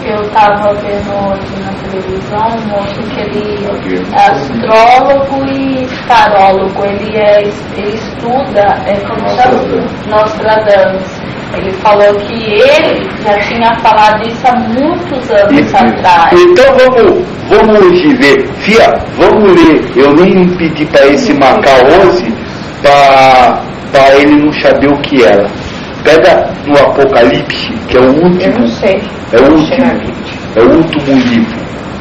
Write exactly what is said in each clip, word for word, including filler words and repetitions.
que eu estava vendo hoje na televisão, um moço que ele é astrólogo e tarólogo, ele, é, ele estuda, é, como chama? Nostradamus. Ele falou que ele já tinha falado isso há muitos anos isso, atrás. Então vamos, vamos ver, Fia, vamos ler. Eu nem pedi para esse marcar hoje para ele não saber o que era. Pega no Apocalipse, que é o último. Eu não sei. É o último. É o último livro.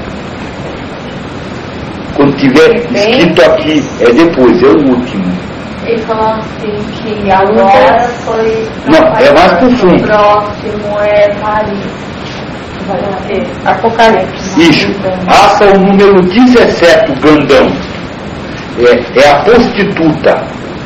Quando tiver escrito aqui, é depois, é o último. Ele falou assim que agora foi... Não, é mais profundo. O próximo é Paris. Vai ter Apocalipse. Isso. Aça o número dezessete, o grandão. É, é a prostituta.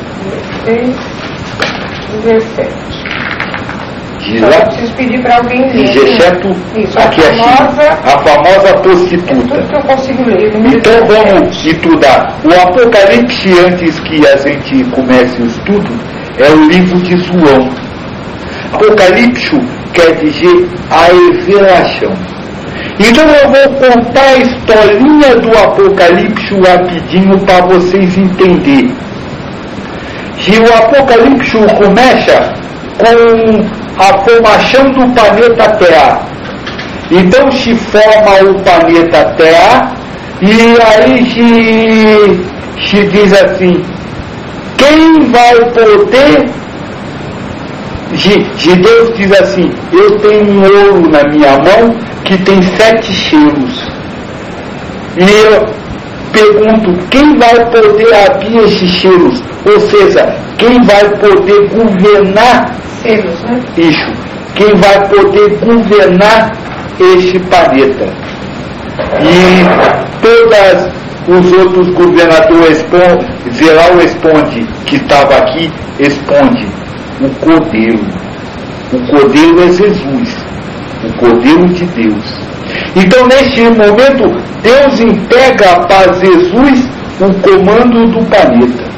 dezessete. Diz Eu lá. preciso pedir para alguém ler. dezessete, Isso, aqui a é famosa, a famosa é prostituta. tudo que eu consigo ler. número Então dezessete. vamos estudar. O Apocalipse, antes que a gente comece o estudo, é o livro de João. Apocalipse quer dizer a revelação. Então eu vou contar a historinha do Apocalipse rapidinho para vocês entenderem. E o Apocalipse começa com a formação do planeta Terra. Então se forma o planeta Terra e aí se, se diz assim, quem vai poder, de, de Deus diz assim, eu tenho um ouro na minha mão que tem sete selos. E eu pergunto, quem vai poder abrir esses selos? Ou seja, quem vai poder governar Selos, né? isso? Quem vai poder governar este planeta? E todos os outros governadores respondem, Zelau responde, que estava aqui, responde, o Cordeiro. O Cordeiro é Jesus, o Cordeiro de Deus. Então neste momento, Deus entrega para Jesus o comando do planeta.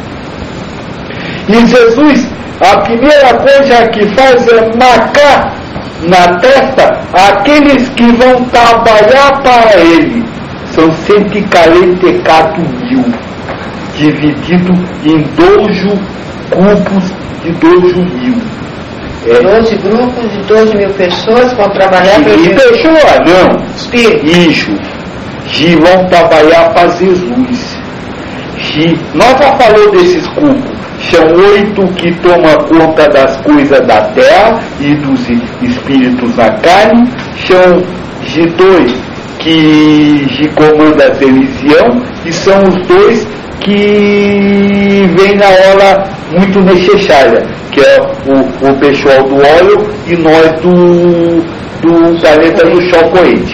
E Jesus, a primeira coisa que faz é marcar na testa aqueles que vão trabalhar para ele. São cento e quarenta e quatro mil, dividido em doze grupos de doze mil. É. doze grupos de doze mil pessoas vão trabalhar para E pessoa, não. Espírito. Isso. E vão trabalhar para Jesus. E nós já falamos desses grupos. São oito que tomam conta das coisas da terra e dos espíritos na carne. São de dois que de comanda a religião e são os dois que vêm na hora muito necessária, que é o, o pessoal do óleo e nós do, do planeta do sol corrente.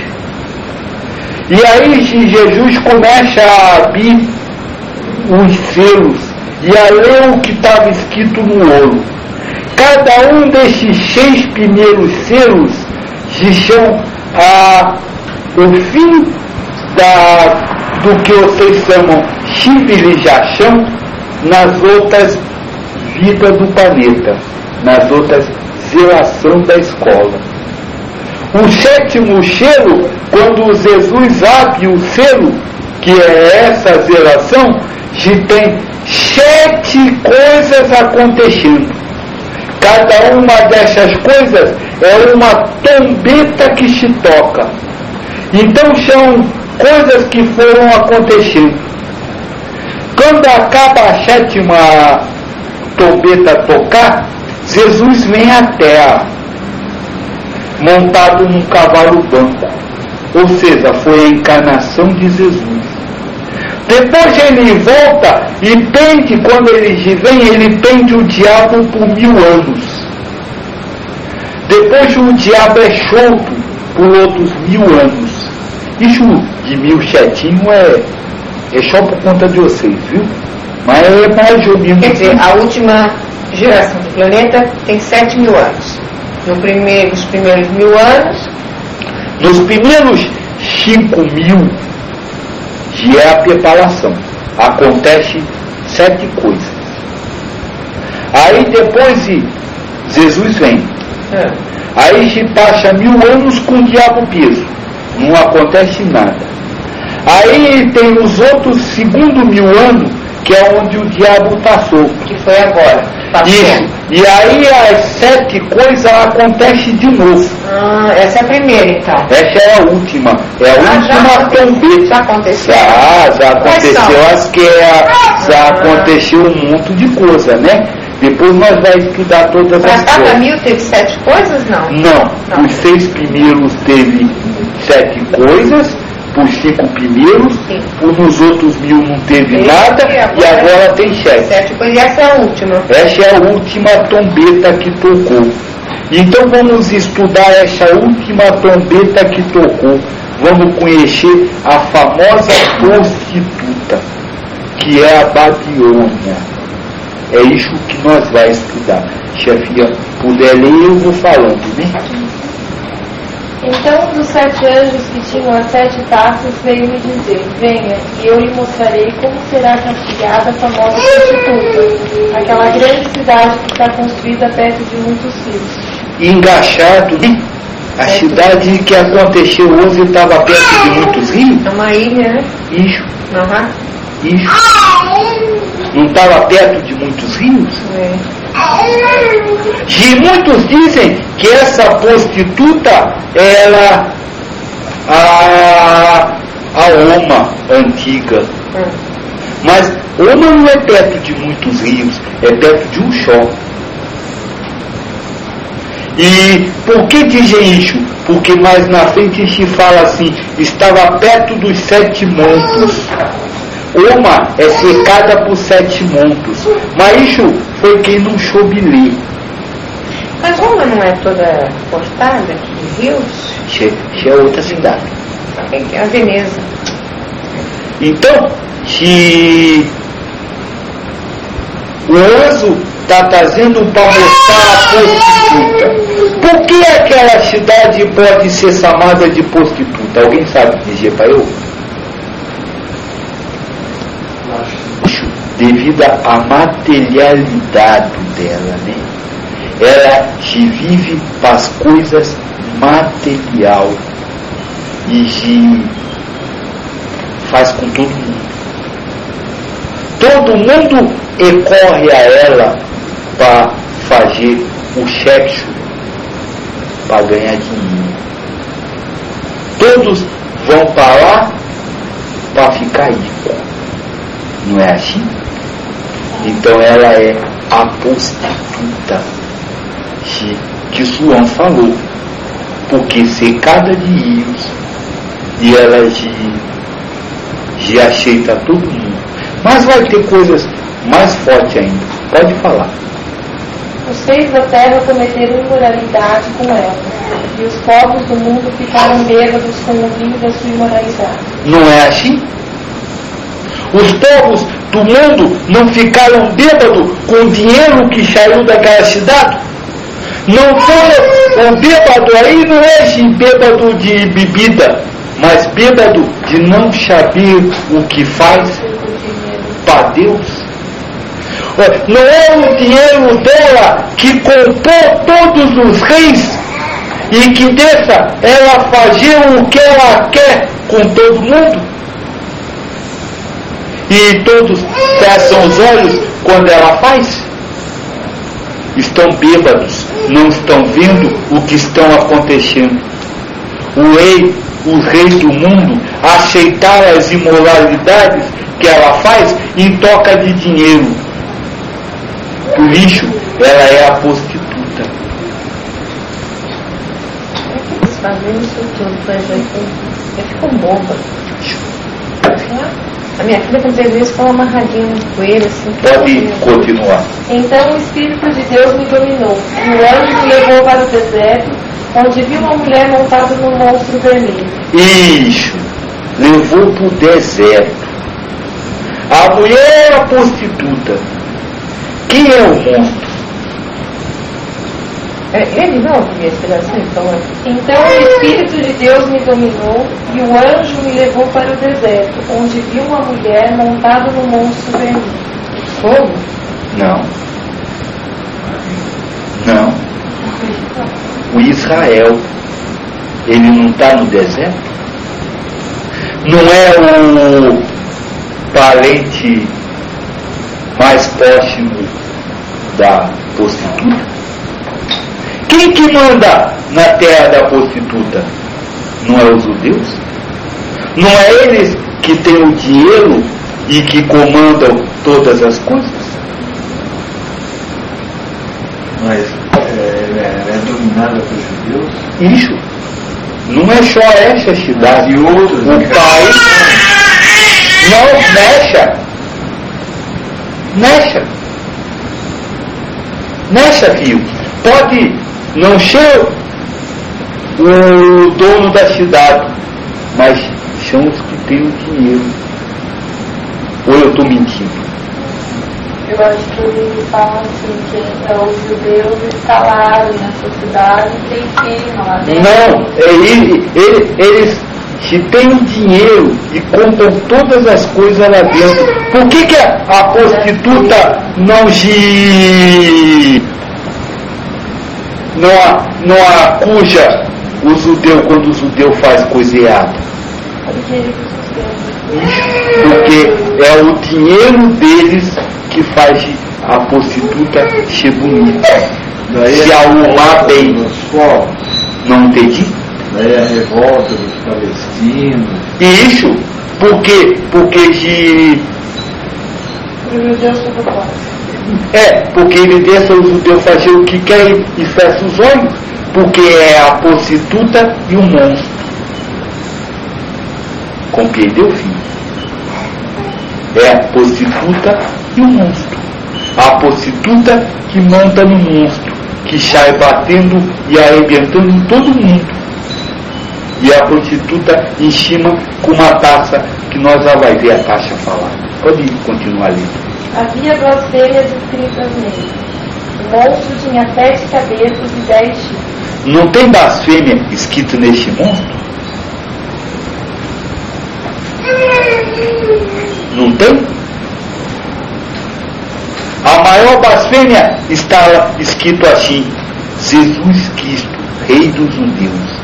E aí Jesus começa a abrir os selos e a ler o que estava escrito no ouro. Cada um desses seis primeiros selos se chama a, o fim da, do que vocês chamam civilização nas outras vidas do planeta, nas outras gerações da escola. O sétimo selo, quando Jesus abre o selo, que é essa geração, que tem sete coisas acontecendo. Cada uma dessas coisas é uma trombeta que se toca. Então são coisas que foram acontecendo. Quando acaba a sétima trombeta tocar, Jesus vem à terra, montado num cavalo branco. Ou seja, foi a encarnação de Jesus. Depois ele volta e prende, quando ele vem, ele prende o diabo por mil anos. Depois o diabo é solto por outros mil anos. Isso de mil setinho é, é só por conta de vocês, viu? Mas é mais ou menos. Quer dizer, a última geração do planeta tem sete mil anos. No primeiro, nos primeiros mil anos. Nos primeiros cinco mil, que é a preparação, acontece sete coisas. Aí depois Jesus vem, É. Aí se passa mil anos com o diabo preso. Não acontece nada. Aí tem os outros segundo mil anos, que é onde o diabo está solto. Que foi agora. Isso. E aí as sete coisas acontecem de novo. Ah, essa é a primeira, então. Essa é a última. É a Ah, última trombeta. Já aconteceu? Já, já aconteceu as guerras, já Ah. aconteceu um monte de coisa, né? Depois nós vamos estudar todas Para as cada coisas. mil teve sete coisas, não? Não, Não. os seis primeiros teve sete coisas, os cinco primeiros, Sim. os nos outros mil não teve Esse nada, agora- e agora tem sete. Sete coisas, e essa é a última. Essa é a última trombeta que tocou. Então vamos estudar essa última trombeta que tocou. Vamos conhecer a famosa prostituta, que é a Babilônia. É isso que nós vamos estudar. Chefia, puder ler, eu vou falando, né? Então um dos sete anjos que tinham as sete taças veio me dizer: venha, e eu lhe mostrarei como será castigada a famosa prostituta, aquela grande cidade que está construída perto de muitos rios. Engaixado, né? A É, cidade que aconteceu hoje estava perto de muitos rios. É uma ilha, né? Isso, Aham. isso. Não estava perto de muitos rios? É. E muitos dizem que essa prostituta era a, a Oma antiga. Hum. Mas Oma não é perto de muitos rios, é perto de um só. E por que dizem isso? Porque mais na frente se fala assim, estava perto dos sete montes. Oma é cercada por sete montes. Mas isso foi quem não soube ler. Mas Roma não é toda cortada de rios? Isso é outra cidade. É a Veneza. Então, se o anjo está trazendo para mostrar a prostituta, por que aquela cidade pode ser chamada de prostituta? Alguém sabe dizer para eu? Devido à materialidade dela, né? Ela se vive para as coisas material e se faz com todo mundo. Todo mundo recorre a ela para fazer o sexo, para ganhar dinheiro. Todos vão para lá para ficar rico. Não é assim? Então ela é a prostituta que, que João falou, porque secada de rios e ela de, de aceita todo mundo. Mas vai ter coisas mais fortes ainda. Pode falar. Os reis da terra cometeram imoralidade com ela, e os povos do mundo ficaram bêbados com o vinho da sua imoralidade. Não é assim? Os povos do mundo não ficaram bêbados com o dinheiro que saiu daquela cidade? Não foi o bêbado aí, não é esse bêbado de bebida, mas bêbado de não saber o que faz para Deus. Não é o dinheiro dela que comprou todos os reis e que deixa ela fazer o que ela quer com todo mundo? E todos fecham os olhos quando ela faz? Estão bêbados, não estão vendo o que estão acontecendo. O rei, os reis do mundo aceitaram as imoralidades que ela faz em troca de dinheiro. Por isso, ela é a prostituta. Eles fazem isso tudo pra gente. Eu fico boba. A minha filha, quando vezes isso, ficou amarradinha no coelho, assim. Pode continuar. Então o Espírito de Deus me dominou, e o anjo me levou para o deserto, onde vi uma mulher montada num monstro vermelho. Isso, levou para o deserto. A mulher é a prostituta. Quem é o monstro? É, ele não ouvia esse pedacinho, então é. Então o Espírito de Deus me dominou, e o anjo me levou para o deserto, onde vi uma mulher montada num monstro vermelho. Fogo? Não. Não. o Israel, ele não está no deserto? Não é o parente mais próximo da prostituta? Quem que manda na terra da prostituta? Não é os judeus? Não é eles que têm o dinheiro e que comandam todas as coisas? Mas é, é, é dominada pelos judeus? Isso. Não é só essa cidade. E outros, o país não mexa. Mexa. Mexa, filho. Pode não ser o dono da cidade, mas são os que têm o dinheiro. Ou eu estou mentindo? Eu acho que ele fala assim, que é, os judeus instalaram nessa cidade e tem firma lá dentro. Não, é ele, ele, eles que têm o dinheiro e compram todas as coisas lá dentro. Por que, que a, a prostituta não se não, a, não acusa o judeu quando o judeu faz coisa errada? Porque ele sustenta. Porque é o dinheiro deles que faz a prostituta ser bonita. Daí se é arrumar bem. Nos povos. Não entendi? Daí a revolta dos palestinos. Isso, porque, porque de. E o judeu se propõe. É, porque ele deixa o judeu fazer o que quer e fecha os olhos. Porque é a prostituta e o monstro. Compreendeu, filho? É a prostituta e o monstro. A prostituta que monta no monstro, que sai batendo e arrebentando em todo mundo. E a prostituta em cima com uma taça, que nós já vai ver a taça falar. Pode continuar ali. Havia blasfêmias escritas nele. O monstro tinha sete cabeças e dez chifres. Não tem blasfêmia escrito neste monstro? Não tem? A maior blasfêmia está escrito assim: Jesus Cristo, Rei dos Judeus.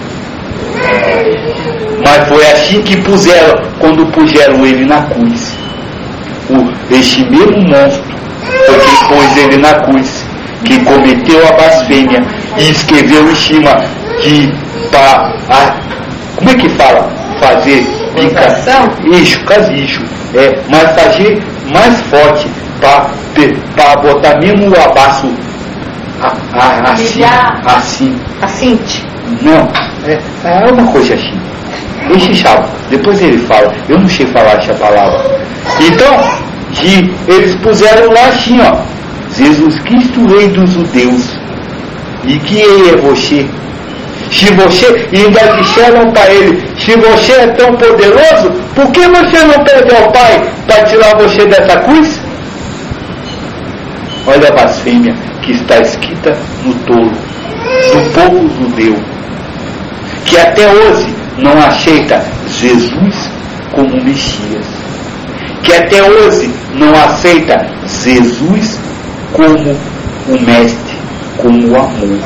Mas foi assim que puseram, quando puseram ele na cruz. O, este mesmo monstro foi quem pôs ele na cruz, que cometeu a blasfêmia e escreveu em cima que para como é que fala? Fazer Acusação? Isso, casicho. É, mas fazer mais forte para botar mesmo o abaixo a, a, assim, assim. Assim. Não, é, é uma coisa assim. Esse chave, depois ele fala, eu não sei falar essa palavra. Então, de, eles puseram lá assim, ó, Jesus Cristo, Rei dos Judeus. E que ele é você? Se você, e ainda disseram para ele, se você é tão poderoso, por que você não pede ao Pai para tirar você dessa cruz? Olha a blasfêmia que está escrita no tolo do povo judeu, que até hoje não aceita Jesus como Messias, que até hoje não aceita Jesus como o Mestre, como o amor.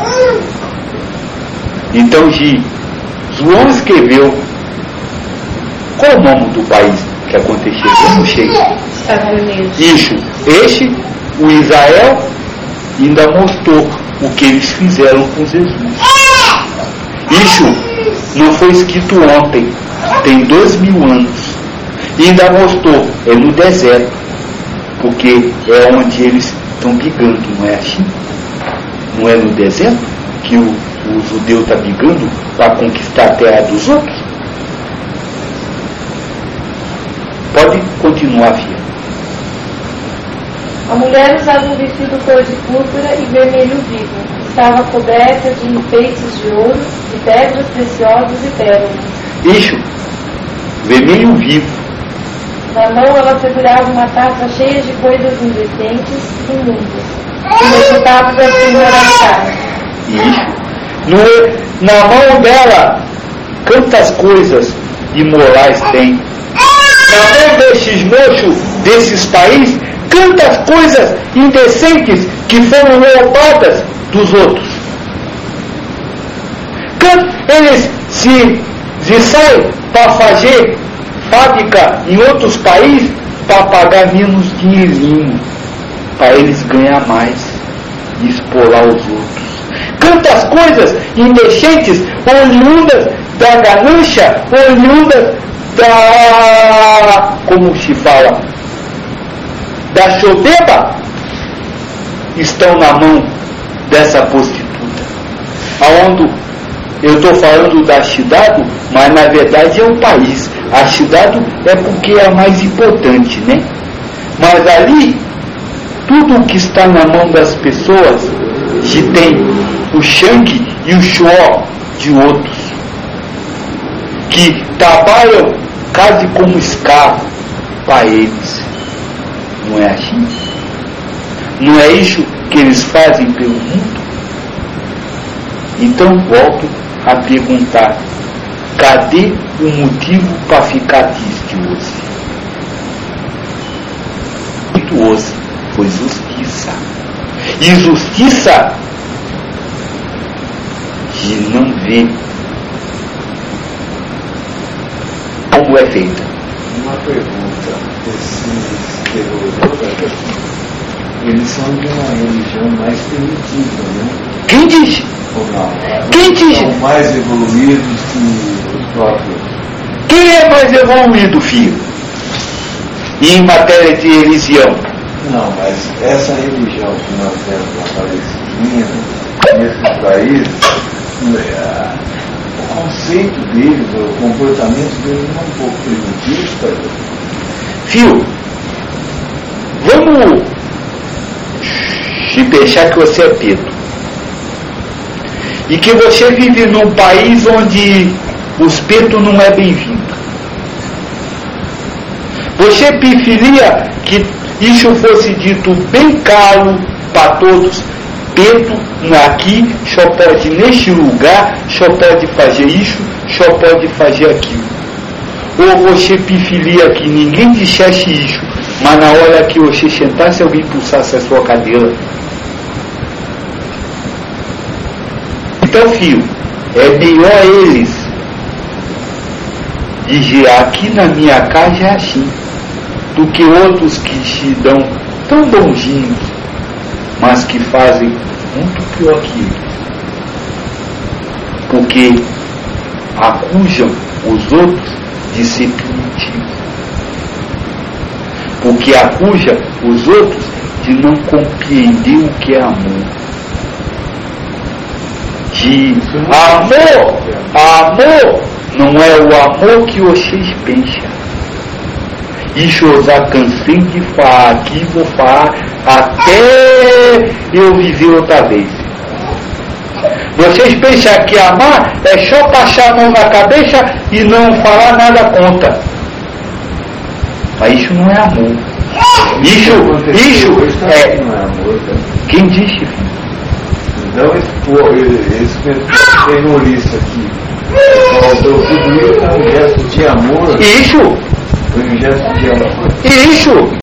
Então, de João escreveu. Qual é o nome do país que aconteceu? Eu não sei. Estados Unidos. Isso. Este, o Israel, ainda mostrou o que eles fizeram com Jesus. Isso não foi escrito ontem, tem dois mil anos. E ainda mostrou, é no deserto, porque é onde eles estão brigando, não é assim? Não é no deserto que o, o judeu está brigando para conquistar a terra dos outros? Pode continuar, filha. A mulher usava um vestido cor de púrpura e vermelho vivo. Estava coberta de enfeites de ouro, de pedras preciosas e pérolas. Isso, vermelho vivo. Na mão ela segurava uma taça cheia de coisas indecentes e imundas, o resultado da sua imoralidade. Isso. No, na mão dela, quantas coisas imorais tem. Na mão desses moços, desses países, quantas coisas indecentes que foram roubadas dos outros. Eles se, se saem para fazer fábrica em outros países para pagar menos dinheirinho, para eles ganhar mais e explorar os outros. Quantas coisas indecentes, oriundas da ganância, oriundas da, como se fala, da soberba, estão na mão dessa prostituta. Aonde eu estou falando da cidade, mas na verdade é o país. A cidade é porque é a mais importante, né? Mas ali, tudo que está na mão das pessoas, que tem o sangue e o suor de outros, que trabalham quase como escravo para eles. Não é assim? Não é isso que eles fazem pelo mundo? Então volto a perguntar: cadê o motivo para ficar triste hoje? Muito hoje foi justiça. E justiça de não ver como é feita. Uma pergunta: esses terroristas, eles são de uma religião mais primitiva, né? Quem diz? Ou não? Quem diz? São mais evoluídos que os próprios. Quem é mais evoluído, filho? Em matéria de religião? Não, mas essa religião que nós temos na Palestina, nesses países, o conceito deles, o comportamento deles é um pouco primitivo, pai. Filho, vamos te deixar que você é Pedro. E que você vive num país onde os Pedro não é bem-vindo. Você preferia que isso fosse dito bem claro para todos: Pedro aqui só pode neste lugar, só pode fazer isso, só pode fazer aquilo. Ou você preferia que ninguém dissesse isso, mas na hora que você sentasse alguém pulsasse a sua cadeira? Então, filho, é melhor eles dizer: aqui na minha casa é assim, do que outros que se dão tão bonzinhos, mas que fazem muito pior que eles, porque acusam os outros de ser primitivos, porque acusam os outros de não compreender o que é amor. De amor, amor não é o amor que vocês pensam. Isso eu já cansei de falar aqui, vou falar até eu viver outra vez. Vocês pensam que amar é só passar a mão na cabeça e não falar nada contra. Mas isso não é amor. Isso, isso é... Quem disse, filho? Então, esse, esse terrorista aqui, faltou tudo isso, é um gesto de amor. Isso! Foi um gesto de amor. Isso!